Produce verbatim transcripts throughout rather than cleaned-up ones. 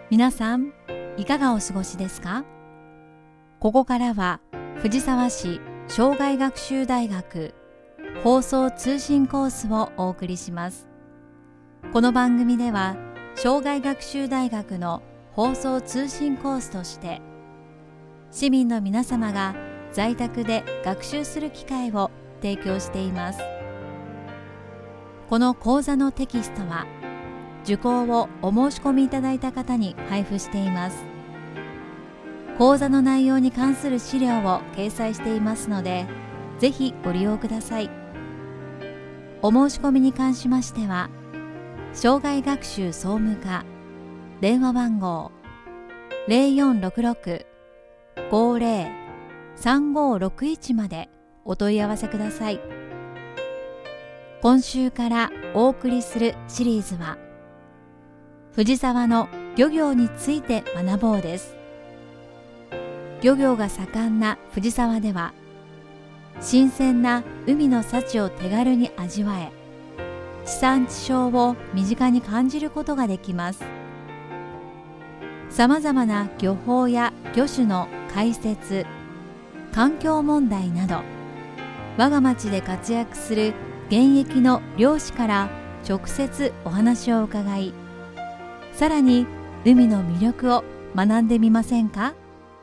皆さんいかがお過ごしですか？ここからは藤沢市障害学習大学放送通信コースをお送りします。この番組では障害学習大学の放送通信コースとして市民の皆様が在宅で学習する機会を提供しています。この講座のテキストは受講をお申し込みいただいた方に配布しています。講座の内容に関する資料を掲載していますので、ぜひご利用ください。お申し込みに関しましては、障害学習総務課電話番号 ゼロよんろくろく ごゼロ さんごろくいち までお問い合わせください。今週からお送りするシリーズは、藤沢の漁業について学ぼうです。漁業が盛んな藤沢では、新鮮な海の幸を手軽に味わえ、地産地消を身近に感じることができます。さまざまな漁法や魚種の解説、環境問題など、我が町で活躍する現役の漁師から直接お話を伺い、さらに海の魅力を学んでみませんか？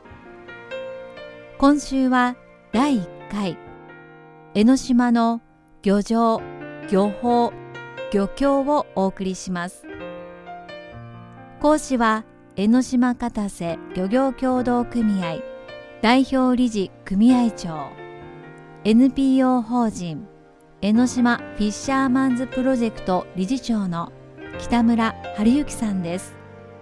今週はだいいっかい、江ノ島の漁場、漁法、漁協をお送りします。講師は江ノ島片瀬漁業協同組合代表理事組合長、 エヌピーオー 法人江ノ島フィッシャーマンズプロジェクト理事長の北村春之さんです。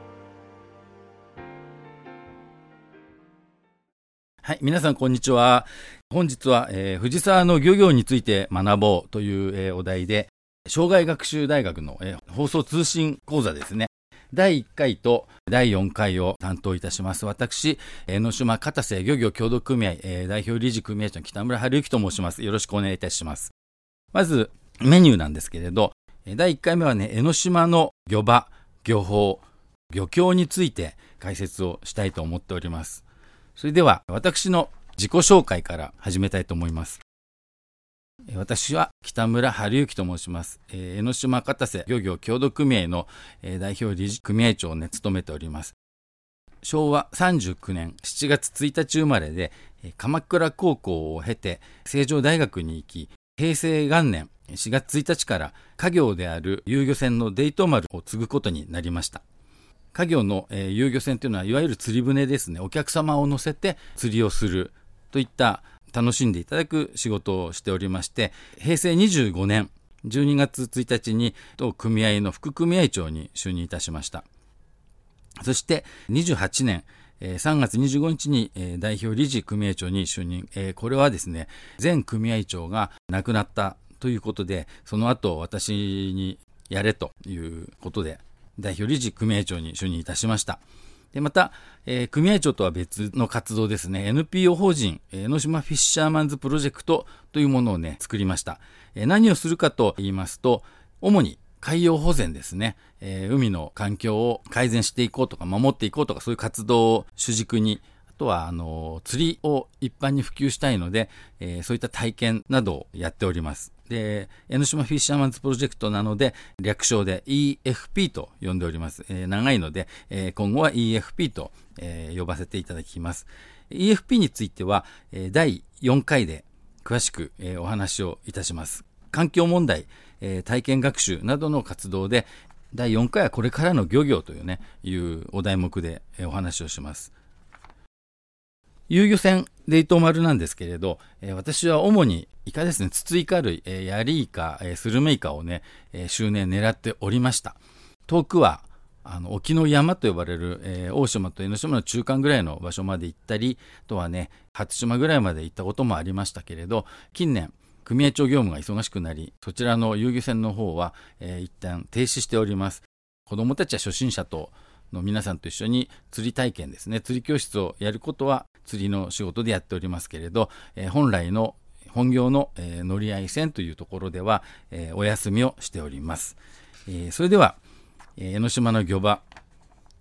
はい、皆さんこんにちは。本日は、えー、藤沢の漁業について学ぼうという、えー、お題で、障害学習大学の、えー、放送通信講座ですね、だいいっかいとだいよんかいを担当いたします。私、江ノ島片瀬漁業協同組合、えー、代表理事組合長の北村春之と申します。よろしくお願いいたします。まずメニューなんですけれど、だいいっかいめはね、江ノ島の漁場、漁法、漁協について解説をしたいと思っております。それでは私の自己紹介から始めたいと思います。私は北村春之と申します。江ノ島片瀬漁業協同組合の代表理事組合長をね、務めております。しょうわさんじゅうきゅうねんしちがつついたち生まれで、鎌倉高校を経て成城大学に行き、平成元年しがつついたちから家業である遊漁船のデイト丸を継ぐことになりました。家業の、えー、遊漁船というのは、いわゆる釣り船ですね。お客様を乗せて釣りをするといった楽しんでいただく仕事をしておりまして、平成にじゅうごねんじゅうにがつついたちに当組合の副組合長に就任いたしました。そしてにじゅうはちねんえー、さんがつにじゅうごにちに、えー、代表理事組合長に就任、えー、これはですね、前組合長が亡くなったということで、その後私にやれということで代表理事組合長に就任いたしました。でまた、えー、組合長とは別の活動ですね、 エヌピーオー 法人江ノ島フィッシャーマンズプロジェクトというものをね、作りました。えー、何をするかと言いますと、主に海洋保全ですね、えー、海の環境を改善していこうとか守っていこうとか、そういう活動を主軸に、あとはあの釣りを一般に普及したいので、えー、そういった体験などをやっております。で、江ノ島フィッシャーマンズプロジェクトなので、略称で イーエフピー と呼んでおります。えー、長いので、えー、今後は イーエフピー と、えー、呼ばせていただきます。イーエフピー については、えー、だいよんかいで詳しく、えー、お話をいたします。環境問題、えー、体験学習などの活動で、だいよんかいはこれからの漁業というね、いうお題目で、えー、お話をします。遊漁船デイト丸なんですけれど、えー、私は主にイカですね、ツツイカ類、えー、ヤリイカ、えー、スルメイカをね、えー、周年狙っておりました。遠くはあの沖の山と呼ばれる、えー、大島と江ノ島の中間ぐらいの場所まで行ったり、あとはね、初島ぐらいまで行ったこともありましたけれど、近年組合長業務が忙しくなり、そちらの遊漁船の方は、えー、一旦停止しております。子どもたちは初心者との皆さんと一緒に釣り体験ですね、釣り教室をやることは釣りの仕事でやっておりますけれど、えー、本来の本業の、えー、乗り合い船というところでは、えー、お休みをしております。えー、それでは、えー、江ノ島の漁場、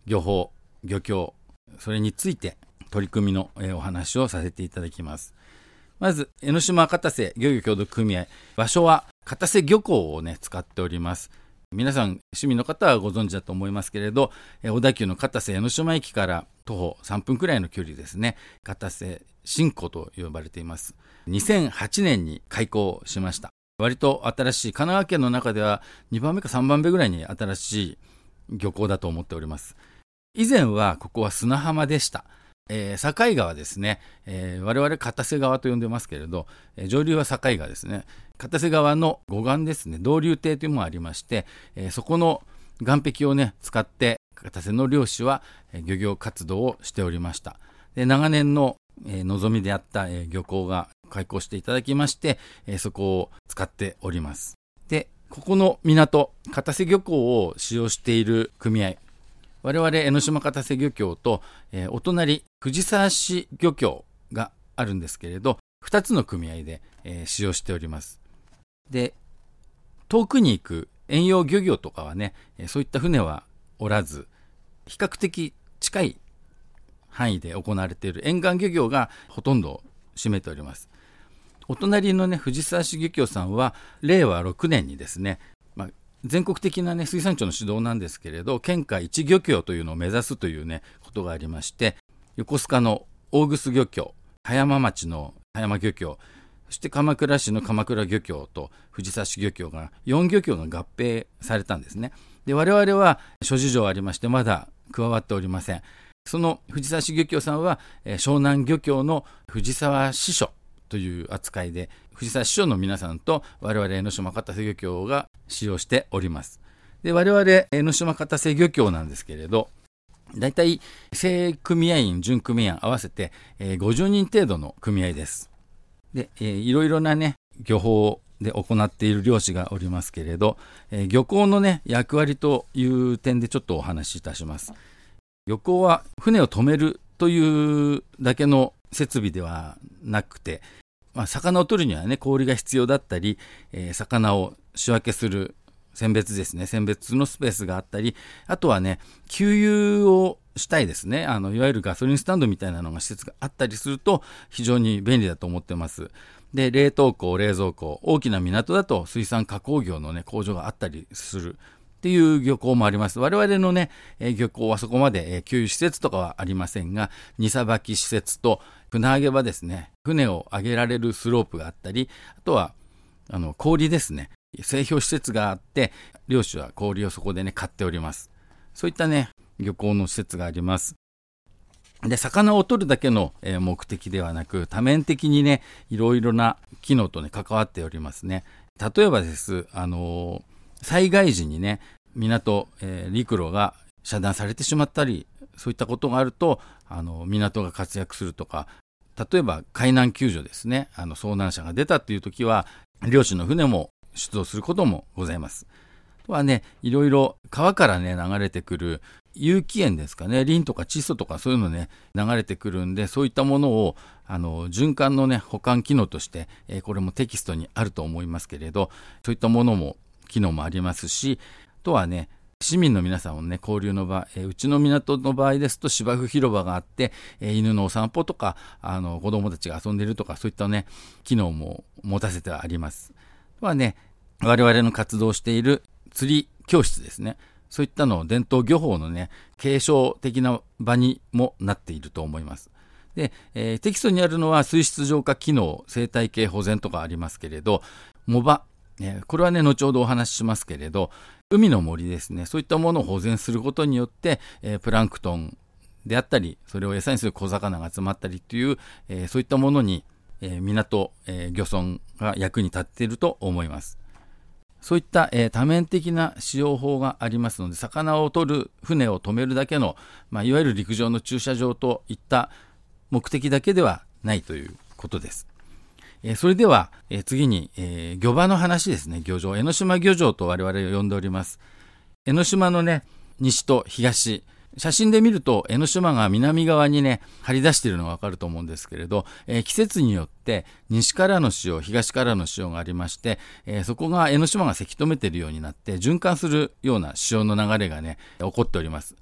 漁法、漁協、それについて取り組みのお話をさせていただきます。まず、江ノ島片瀬漁業協同組合、場所は片瀬漁港をね、使っております。皆さん、趣味の方はご存知だと思いますけれど、小田急の片瀬江ノ島駅から徒歩さんぷんくらいの距離ですね、片瀬新港と呼ばれています。にせんはちねんに開港しました。割と新しい、神奈川県の中ではにばんめかさんばんめぐらいに新しい漁港だと思っております。以前はここは砂浜でした。えー、境川ですね、えー、我々片瀬川と呼んでますけれど、えー、上流は境川ですね。片瀬川の護岸ですね、道流堤というのもありまして、えー、そこの岸壁をね使って片瀬の漁師は、えー、漁業活動をしておりました。で、長年の、えー、望みであった、えー、漁港が開港していただきまして、えー、そこを使っております。で、ここの港、片瀬漁港を使用している組合、我々江ノ島片瀬漁協と、えー、お隣藤沢市漁協があるんですけれど、ふたつの組合で、えー、使用しております。で、遠くに行く遠洋漁業とかはね、えー、そういった船はおらず、比較的近い範囲で行われている沿岸漁業がほとんどを占めております。お隣のね、藤沢市漁協さんはれいわろくねんにですね、まあ全国的な、ね、水産庁の指導なんですけれど、県下一漁協というのを目指すという、ね、ことがありまして、横須賀の大楠漁協、葉山町の葉山漁協、そして鎌倉市の鎌倉漁協と藤沢市漁協がよん漁協が合併されたんですね。で、我々は諸事情ありましてまだ加わっておりません。その藤沢市漁協さんは、えー、湘南漁協の藤沢支所という扱いで、藤沢支所の皆さんと我々江ノ島片瀬漁協が使用しております。で、我々江ノ島片瀬漁協なんですけれど、だいたい正組合員、準組合員合わせて、えー、ごじゅうにん程度の組合です。で、えー、いろいろなね、漁法で行っている漁師がおりますけれど、えー、漁港のね、役割という点でちょっとお話しいたします。漁港は船を止めるというだけの設備ではなくて、まあ、魚を取るにはね、氷が必要だったり、えー、魚を仕分けする選別ですね、選別のスペースがあったり、あとはね、給油をしたいですね、あのいわゆるガソリンスタンドみたいなのが施設があったりすると非常に便利だと思ってます。で、冷凍庫、冷蔵庫、大きな港だと水産加工業のね、工場があったりするっていう漁港もあります。我々のね、漁港はそこまで給油施設とかはありませんが、荷さばき施設と船揚げ場ですね、船を揚げられるスロープがあったり、あとはあの氷ですね、製氷施設があって、漁師は氷をそこでね買っております。そういったね漁港の施設があります。で、魚を取るだけの目的ではなく、多面的にねいろいろな機能とね関わっておりますね。例えばです、あの災害時にね港、えー、陸路が遮断されてしまったり、そういったことがあると、あの港が活躍するとか、例えば海難救助ですね、あの遭難者が出たという時は漁師の船も出動することもございます。あとはね、いろいろ川からね流れてくる有機塩ですかね、リンとか窒素とかそういうのね流れてくるんで、そういったものをあの循環のね保管機能として、えー、これもテキストにあると思いますけれど、そういったものも機能もありますし、あとはね、市民の皆さんもね交流の場、えー、うちの港の場合ですと芝生広場があって、えー、犬のお散歩とか、あの子供たちが遊んでいるとか、そういったね機能も持たせてあります。あとはね、我々の活動している釣り教室ですね、そういったのを伝統漁法のね継承的な場にもなっていると思います。で、えー、テキストにあるのは水質浄化機能、生態系保全とかありますけれど、藻場、えー、これはね後ほどお話ししますけれど、海の森ですね、そういったものを保全することによって、えー、プランクトンであったり、それを餌にする小魚が集まったりという、えー、そういったものに、えー、港、えー、漁村が役に立っていると思います。そういった、えー、多面的な使用法がありますので、魚を取る船を止めるだけの、まあ、いわゆる陸上の駐車場といった目的だけではないということです。えー、それでは、えー、次に、えー、漁場の話ですね。漁場、江ノ島漁場と我々を呼んでおります。江ノ島のね西と東、写真で見ると江ノ島が南側にね張り出しているのがわかると思うんですけれど、えー、季節によって西からの潮、東からの潮がありまして、えー、そこが江ノ島がせき止めているようになって循環するような潮の流れがね起こっております。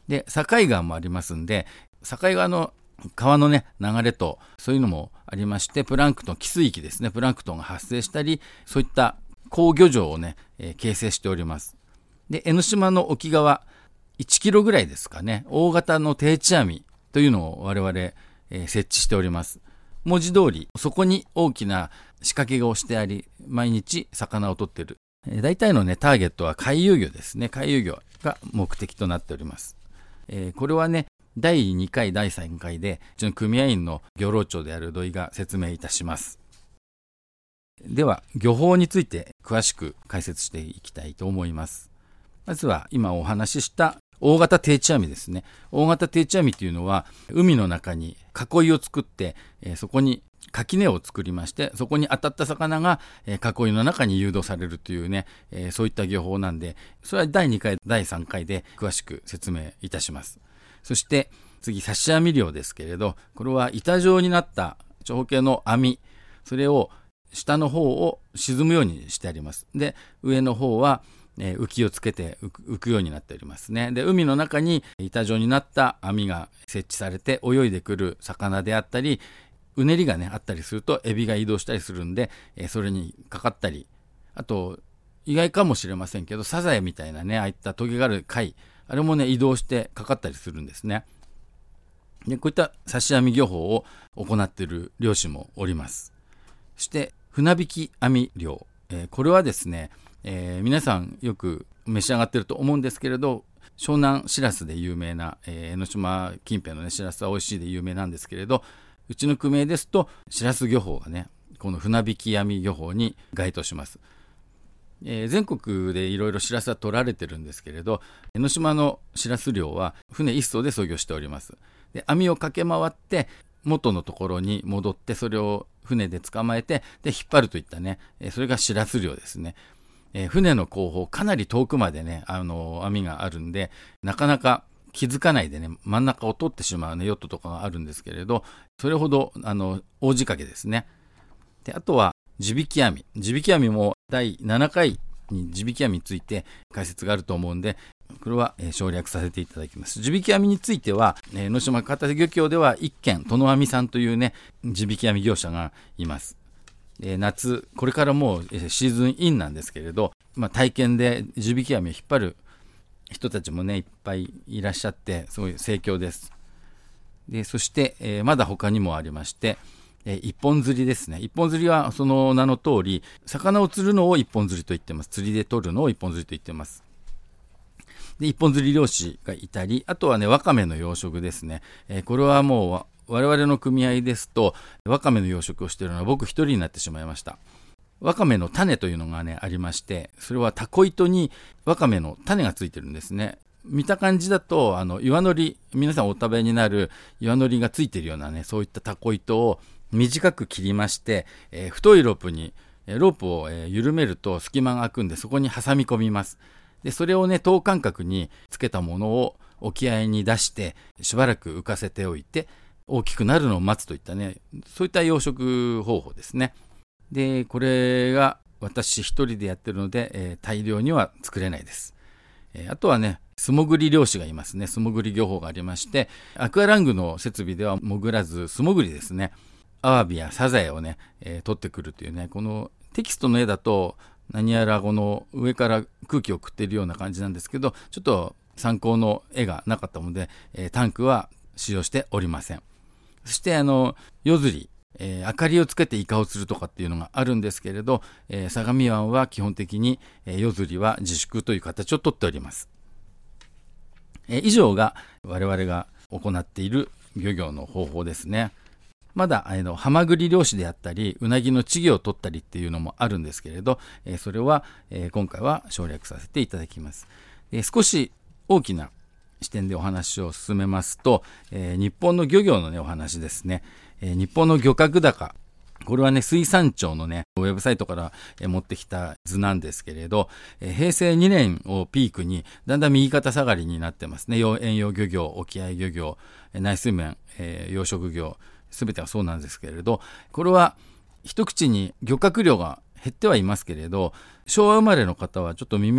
で、境川もありますんで、境川の川のね、流れと、そういうのもありまして、プランクトン、寄水域ですね、プランクトンが発生したり、そういった好漁場をね、えー、形成しております。で、江ノ島の沖側、いちキロぐらいですかね、大型の定置網というのを我々、えー、設置しております。文字通り、そこに大きな仕掛けが押してあり、毎日魚を取っている。えー、大体のね、ターゲットは回遊魚ですね。回遊魚が目的となっております。えー、これはね、だいにかい、だいさんかいで、うちの組合員の漁労長である土井が説明いたします。では、漁法について詳しく解説していきたいと思います。まずは、今お話しした大型定置網ですね。大型定置網というのは、海の中に囲いを作って、えー、そこに垣根を作りまして、そこに当たった魚が、えー、囲いの中に誘導されるというね、えー、そういった漁法なんで、それはだいにかい、だいさんかいで詳しく説明いたします。そして次、刺し網漁ですけれど、これは板状になった長方形の網、それを下の方を沈むようにしてあります。で、上の方は、えー、浮きをつけて浮く、浮くようになっておりますね。で、海の中に板状になった網が設置されて泳いでくる魚であったり、うねりがね、あったりするとエビが移動したりするんで、えー、それにかかったり、あと、意外かもしれませんけど、サザエみたいなね、ああいったトゲがある貝、あれもね、移動してかかったりするんですね。で、こういった刺し網漁法を行っている漁師もおります。そして、船引き網漁。えー、これはですね、えー、皆さんよく召し上がっていると思うんですけれど、湘南しらすで有名な、えー、江ノ島近辺のね、しらすは美味しいで有名なんですけれど、うちの組合ですと、しらす漁法がね、この船引き網漁法に該当します。えー、全国でいろいろしらすは取られてるんですけれど、江ノ島のしらす漁は船一艘で操業しております。で、網を駆け回って元のところに戻って、それを船で捕まえて、で引っ張るといったね、えー、それがしらす漁ですね。えー、船の後方かなり遠くまでね、あのー、網があるんで、なかなか気づかないでね、真ん中を通ってしまうね、ヨットとかがあるんですけれど、それほどあの大仕掛けですね。で、あとは地引き網。地引き網もだいななかいに地引き網について解説があると思うんで、これは、えー、省略させていただきます。地引き網については、えー、江ノ島片瀬漁協ではいっけん、殿網さんというね、地引き網業者がいます。えー、夏、これからもう、えー、シーズンインなんですけれど、まあ、体験で地引き網を引っ張る人たちもね、いっぱいいらっしゃって、すごい盛況です。で、そして、えー、まだ他にもありまして、えー、一本釣りですね。一本釣りはその名の通り、魚を釣るのを一本釣りと言ってます。釣りで取るのを一本釣りと言ってます。で、一本釣り漁師がいたり、あとはね、ワカメの養殖ですね。えー、これはもう我々の組合ですと、ワカメの養殖をしているのは僕一人になってしまいました。ワカメの種というのがね、ありまして、それはタコ糸にワカメの種がついてるんですね。見た感じだと、あの、岩のり、皆さんお食べになる岩のりがついてるようなね、そういったタコ糸を短く切りまして、えー、太いロープに、ロープを、えー、緩めると隙間が空くんで、そこに挟み込みます。で、それをね、等間隔につけたものを沖合に出して、しばらく浮かせておいて、大きくなるのを待つといったね、そういった養殖方法ですね。で、これが私一人でやってるので、えー、大量には作れないです。えー、あとはね、素潜り漁師がいますね。素潜り漁法がありまして、アクアラングの設備では潜らず素潜りですね。アワビやサザエをね、えー、取ってくるというね、このテキストの絵だと何やらこの上から空気を送っているような感じなんですけど、ちょっと参考の絵がなかったので、えー、タンクは使用しておりません。そしてあの夜釣り、えー、明かりをつけてイカを釣るとかっていうのがあるんですけれど、えー、相模湾は基本的に、えー、夜釣りは自粛という形をとっております。えー、以上が我々が行っている漁業の方法ですね。まだあのハマグリ漁師であったりうなぎの稚魚を取ったりっていうのもあるんですけれど、えー、それは、えー、今回は省略させていただきます。えー、少し大きな視点でお話を進めますと、えー、日本の漁業のねお話ですね。えー、日本の漁獲高、これはね水産庁のねウェブサイトから、えー、持ってきた図なんですけれど、えー、へいせいにねんをピークにだんだん右肩下がりになってますね。遠洋漁業、沖合漁業、内水面、えー、養殖業、すべてはそうなんですけれど、これは一口に漁獲量が減ってはいますけれど、昭和生まれの方はちょっと耳に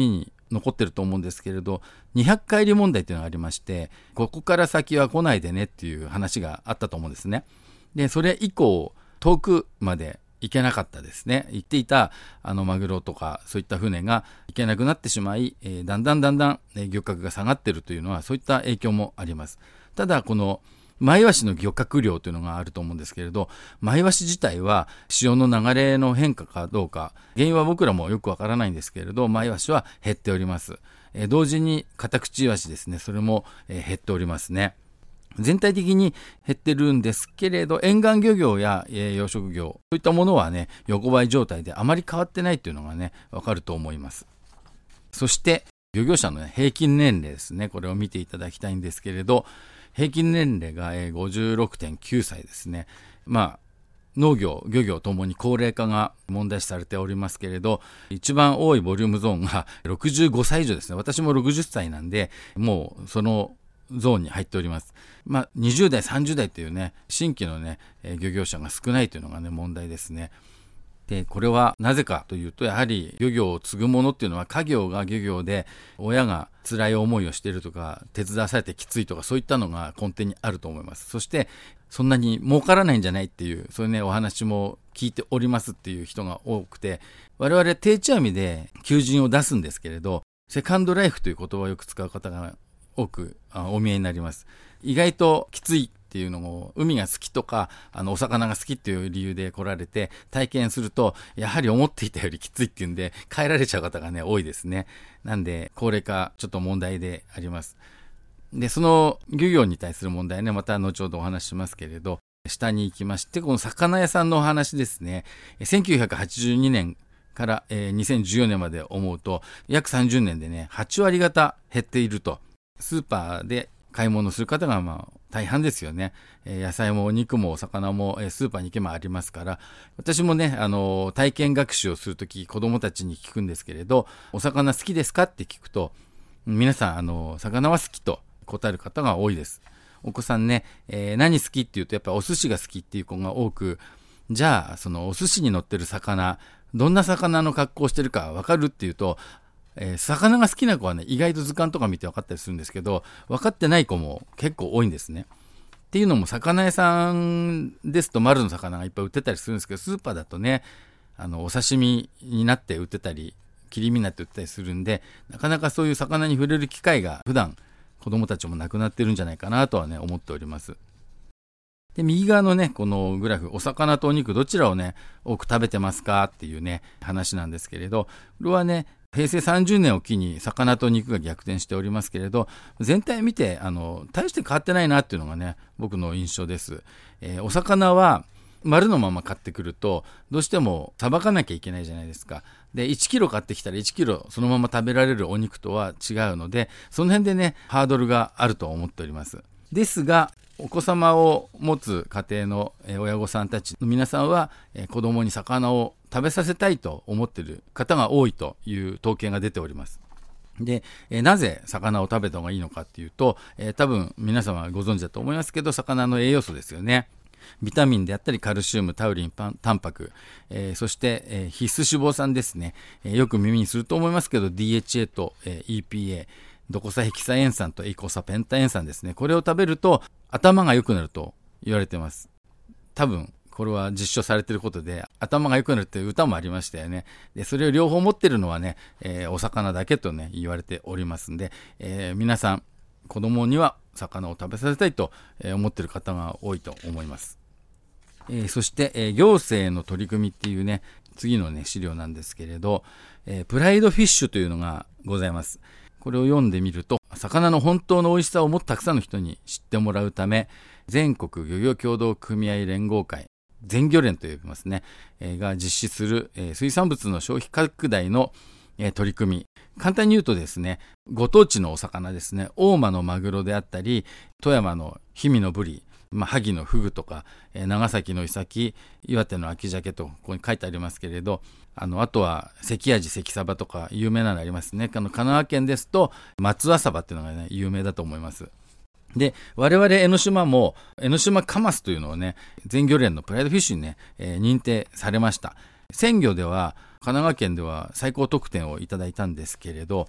残ってると思うんですけれど、にひゃくかいり問題っていうのがありまして、ここから先は来ないでねっていう話があったと思うんですね。で、それ以降、遠くまで行けなかったですね。行っていたあのマグロとかそういった船が行けなくなってしまい、えー、だんだんだんだん、えー、漁獲が下がっているというのはそういった影響もあります。ただこのマイワシの漁獲量というのがあると思うんですけれど、マイワシ自体は潮の流れの変化かどうか、原因は僕らもよくわからないんですけれど、マイワシは減っております。えー、同時にカタクチイワシですね、それも、えー、減っておりますね。全体的に減ってるんですけれど、沿岸漁業や、えー、養殖業、そういったものはね、横ばい状態であまり変わってないというのがね、わかると思います。そして、漁業者の、ね、平均年齢ですね、これを見ていただきたいんですけれど、平均年齢が、えー、ごじゅうろくてんきゅうさいですね。まあ、農業、漁業ともに高齢化が問題視されておりますけれど、一番多いボリュームゾーンがろくじゅうごさい以上ですね。私もろくじゅっさいなんで、もうそのゾーンに入っております。まあ、にじゅうだい、さんじゅうだいというね、新規のね、漁業者が少ないというのがね、問題ですね。で、これはなぜかというと、やはり漁業を継ぐものっていうのは、家業が漁業で、親が辛い思いをしているとか、手伝わされてきついとか、そういったのが根底にあると思います。そして、そんなに儲からないんじゃないっていう、そういうね、お話も聞いておりますっていう人が多くて、我々定置網で求人を出すんですけれど、セカンドライフという言葉をよく使う方が多くお見えになります。意外ときついっていうのを、海が好きとかあのお魚が好きっていう理由で来られて体験すると、やはり思っていたよりきついっていうんで帰られちゃう方がね多いですね。なんで高齢化ちょっと問題であります。で、その漁業に対する問題ね、また後ほどお話ししますけれど、下に行きまして、この魚屋さんのお話ですね。せんきゅうひゃくはちじゅうにねんからにせんじゅうよねんまで思うと、約さんじゅうねんでねはちわり方減っていると。スーパーで買い物する方がまあ大半ですよね。えー、野菜もお肉もお魚も、えー、スーパーに行けばありますから、私もね、あのー、体験学習をするとき子供たちに聞くんですけれど、お魚好きですかって聞くと、皆さん、あのー、魚は好きと答える方が多いです。お子さんね、えー、何好きって言うとやっぱお寿司が好きっていう子が多く、じゃあそのお寿司に乗ってる魚、どんな魚の格好をしてるかわかるっていうと、えー、魚が好きな子はね、意外と図鑑とか見て分かったりするんですけど、分かってない子も結構多いんですね。っていうのも、魚屋さんですと丸の魚がいっぱい売ってたりするんですけど、スーパーだとね、あのお刺身になって売ってたり、切り身になって売ってたりするんで、なかなかそういう魚に触れる機会が普段子供たちもなくなってるんじゃないかなとはね思っております。で、右側のねこのグラフ、お魚とお肉どちらをね多く食べてますかっていうね話なんですけれど、これはねへいせいさんじゅうねんを機に魚と肉が逆転しておりますけれど、全体見てあの大して変わってないなっていうのがね僕の印象です。えー、お魚は丸のまま買ってくるとどうしてもさばかなきゃいけないじゃないですか。で、いちキロ買ってきたらいちキロそのまま食べられるお肉とは違うので、その辺でねハードルがあると思っております。ですが、お子様を持つ家庭の親御さんたちの皆さんは子供に魚を食べさせたいと思っている方が多いという統計が出ております。で、なぜ魚を食べた方がいいのかっていうと、多分皆様ご存知だと思いますけど、魚の栄養素ですよね。ビタミンであったりカルシウム、タウリン、タンパク、えー、そして、えー、必須脂肪酸ですね、えー、よく耳にすると思いますけど ディーエイチエー と、えー、イーピーエー、 ドコサヘキサエン酸とエイコサペンタエン酸ですね。これを食べると頭が良くなると言われています。多分これは実証されていることで、頭が良くなるっていう歌もありましたよね。で、それを両方持っているのはね、えー、お魚だけとね言われておりますんで、えー、皆さん子供には魚を食べさせたいと思っている方が多いと思います。えー、そして、えー、行政の取り組みっていうね次のね資料なんですけれど、えー、プライドフィッシュというのがございます。これを読んでみると、魚の本当の美味しさをもっとたくさんの人に知ってもらうため、全国漁業協同組合連合会、全漁連と呼びますね、えー、が実施する、えー、水産物の消費拡大の、えー、取り組み。簡単に言うとですね、ご当地のお魚ですね、大間のマグロであったり、富山の氷見のブリ、まあ、萩のフグとか、えー、長崎のイサキ、岩手の秋鮭とここに書いてありますけれど、あのあとは関アジ、関サバとか有名なのありますね。あの神奈川県ですと松葉サバっていうのがね有名だと思います。で、我々江ノ島も江ノ島カマスというのをね全漁連のプライドフィッシュにね、えー、認定されました。鮮魚では神奈川県では最高得点をいただいたんですけれど、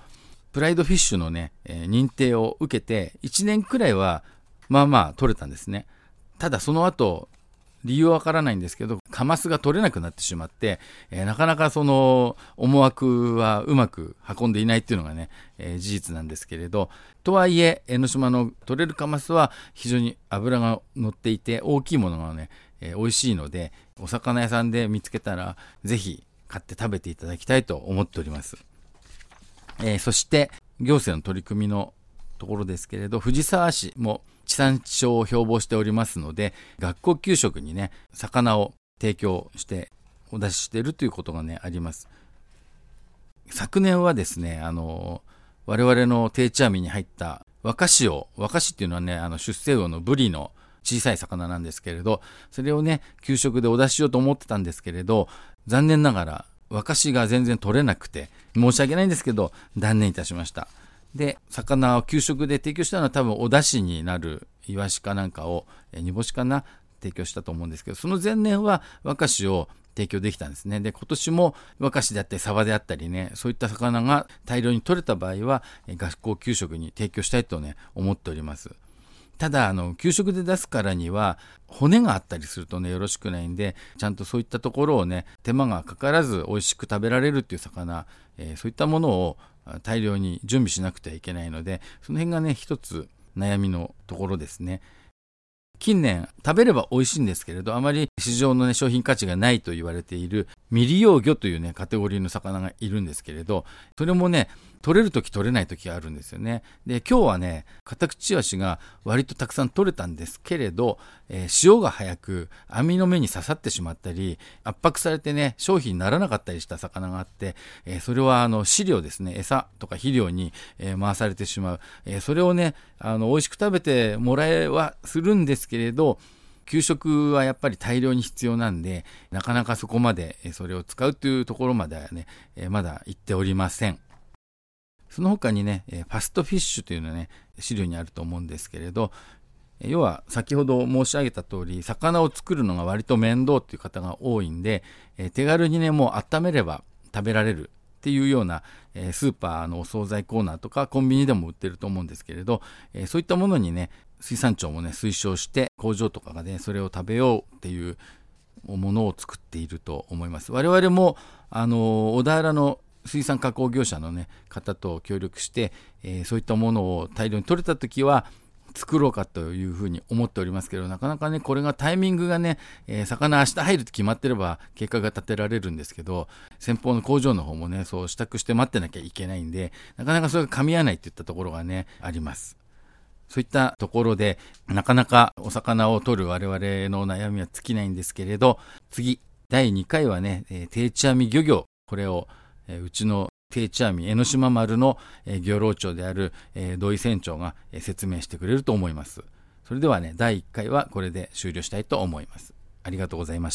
プライドフィッシュのね、えー、認定を受けていちねんくらいはまあまあ取れたんですね。ただその後理由はわからないんですけど、カマスが取れなくなってしまって、えー、なかなかその思惑はうまく運んでいないっていうのがね、えー、事実なんですけれど、とはいえ江ノ島の取れるカマスは非常に脂が乗っていて大きいものがね、えー、美味しいので、お魚屋さんで見つけたらぜひ買って食べていただきたいと思っております。えー、そして行政の取り組みのところですけれど、藤沢市も地産地消を標榜しておりますので、学校給食にね魚を提供してお出ししているということがねあります。昨年はですね、あの我々の定置網に入った若潮、若潮っていうのはね、あの出世魚のブリの小さい魚なんですけれど、それをね給食でお出ししようと思ってたんですけれど、残念ながら若潮が全然取れなくて申し訳ないんですけど断念いたしました。で、魚を給食で提供したのは多分お出汁になるイワシかなんかを、え煮干しかな提供したと思うんですけど、その前年は若潮を提供できたんですね。で、今年も若潮であったりサバであったりね、そういった魚が大量に取れた場合は学校給食に提供したいとね思っております。ただあの給食で出すからには骨があったりするとねよろしくないんで、ちゃんとそういったところをね手間がかからず美味しく食べられるっていう魚、えー、そういったものを大量に準備しなくてはいけないので、その辺がね一つ悩みのところですね。近年食べれば美味しいんですけれど、あまり市場の、ね、商品価値がないと言われている未利用魚というねカテゴリーの魚がいるんですけれど、それもね取れるとき取れないときがあるんですよね。で、今日はねカタクチイワシが割とたくさん取れたんですけれど、えー、潮が早く網の目に刺さってしまったり圧迫されてね商品にならなかったりした魚があって、えー、それはあの飼料ですね、餌とか肥料に、えー、回されてしまう、えー、それをねあの美味しく食べてもらえはするんですけれど、給食はやっぱり大量に必要なんで、なかなかそこまでそれを使うというところまではね、えー、まだ行っておりません。その他にね、ファストフィッシュというのはね、資料にあると思うんですけれど、要は先ほど申し上げた通り、魚を作るのが割と面倒っていう方が多いんで、手軽にね、もう温めれば食べられるっていうような、スーパーのお惣菜コーナーとかコンビニでも売ってると思うんですけれど、そういったものにね、水産庁もね、推奨して工場とかがね、それを食べようっていうものを作っていると思います。我々も、あの、小田原の水産加工業者の、ね、方と協力して、えー、そういったものを大量に取れたときは作ろうかというふうに思っておりますけど、なかなかねこれがタイミングがね、えー、魚明日入ると決まってれば結果が立てられるんですけど、先方の工場の方もねそう支度して待ってなきゃいけないんで、なかなかそれが噛み合わないといったところがねあります。そういったところでなかなかお魚を取る我々の悩みは尽きないんですけれど、次だいにかいはね、えー、定置網漁業、これをうちの定置網江ノ島丸の漁労長である土井船長が説明してくれると思います。それではね、だいいっかいはこれで終了したいと思います。ありがとうございました。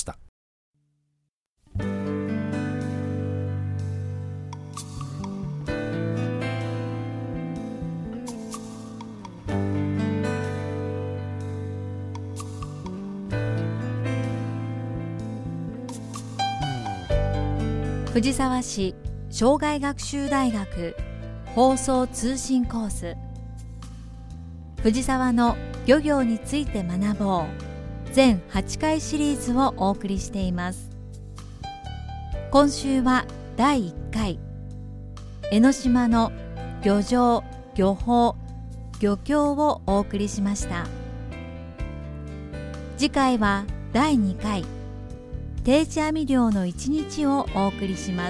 藤沢市障害学習大学放送通信コース、藤沢の漁業について学ぼう全はちかいシリーズをお送りしています。今週はだいいっかい、江ノ島の漁場、漁法、漁協をお送りしました。次回はだいにかい、定置網漁の一日をお送りします。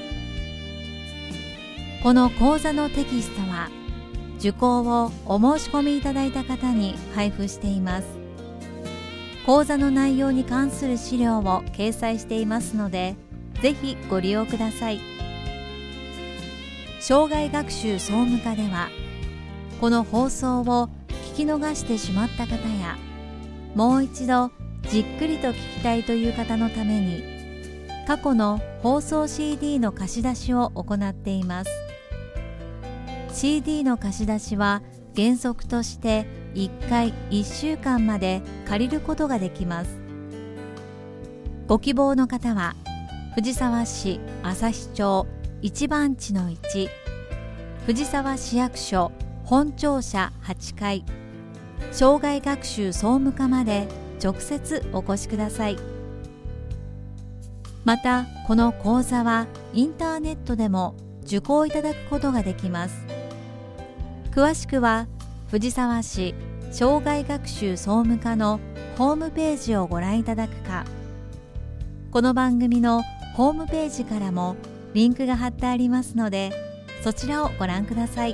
この講座のテキストは受講をお申し込みいただいた方に配布しています。講座の内容に関する資料を掲載していますので、ぜひご利用ください。障害学習総務課では、この放送を聞き逃してしまった方や、もう一度じっくりと聞きたいという方のために、過去の放送 シーディー の貸し出しを行っています。シーディー の貸し出しは原則としていっかいいっしゅうかんまで借りることができます。ご希望の方は藤沢市旭町一番地のいち藤沢市役所本庁舎はちかい障害学習総務課まで直接お越しください。またこの講座はインターネットでも受講いただくことができます。詳しくは藤沢市障害学習総務課のホームページをご覧いただくか、この番組のホームページからもリンクが貼ってありますので、そちらをご覧ください。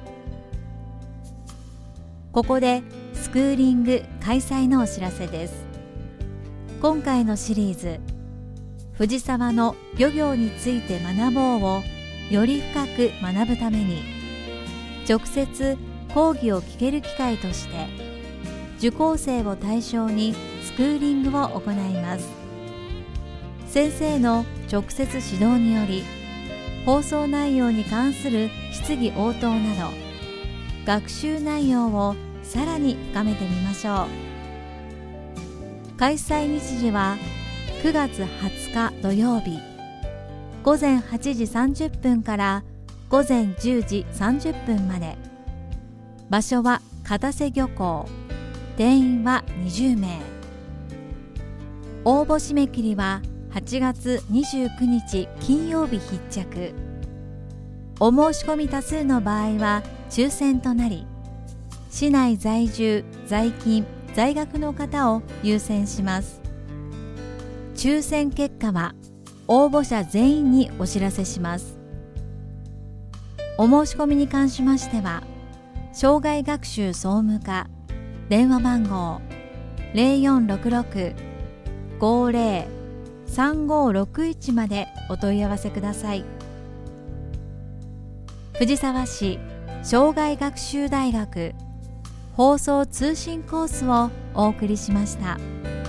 ここでスクーリング開催のお知らせです。今回のシリーズ藤沢の漁業について学ぼうをより深く学ぶために、直接講義を聞ける機会として受講生を対象にスクーリングを行います。先生の直接指導により、放送内容に関する質疑応答など学習内容をさらに深めてみましょう。開催日時はくがつはつか土曜日ごぜんはちじさんじゅっぷんからごぜんじゅうじさんじゅっぷんまで。場所は片瀬漁港。定員はにじゅうめい。応募締め切りははちがつにじゅうくにち金曜日必着。お申し込み多数の場合は抽選となり、市内在住、在勤、在学の方を優先します。抽選結果は応募者全員にお知らせします。お申し込みに関しましては、障害学習総務課電話番号 ゼロよんろくろく ごーぜろ さんごーろくいち までお問い合わせください。藤沢市障害学習大学放送通信コースをお送りしました。